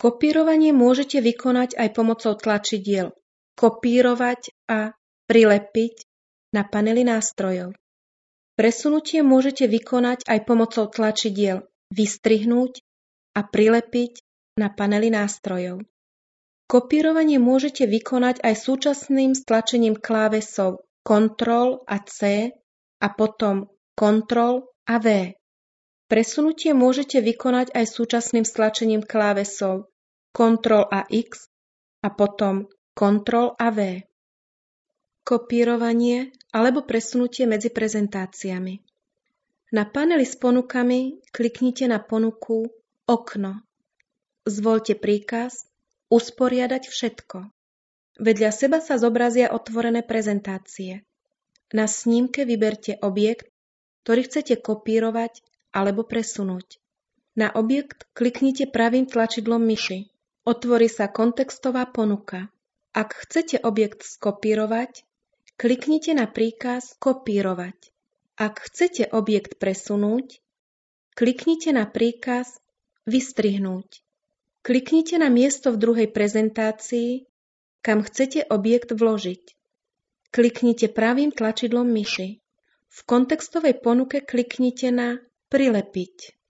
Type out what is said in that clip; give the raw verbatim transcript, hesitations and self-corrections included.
Kopírovanie môžete vykonať aj pomocou tlačidiel kopírovať a prilepiť na paneli nástrojov. Presunutie môžete vykonať aj pomocou tlačidiel vystrihnúť a prilepiť na paneli nástrojov. Kopírovanie môžete vykonať aj súčasným stlačením klávesov Ctrl a C a potom Ctrl a V. Presunutie môžete vykonať aj súčasným stlačením klávesov Ctrl a X a potom Ctrl a V. Kopírovanie alebo presunutie medzi prezentáciami. Na paneli s ponukami kliknite na ponuku Okno. Zvoľte príkaz Usporiadať všetko. Vedľa seba sa zobrazia otvorené prezentácie. Na snímke vyberte objekt, ktorý chcete kopírovať alebo presunúť. Na objekt kliknite pravým tlačidlom myši. Otvorí sa kontextová ponuka. Ak chcete objekt skopírovať, kliknite na príkaz Kopírovať. Ak chcete objekt presunúť, kliknite na príkaz Vystrihnúť. Kliknite na miesto v druhej prezentácii, kam chcete objekt vložiť. Kliknite pravým tlačidlom myši. V kontextovej ponuke kliknite na Prilepiť.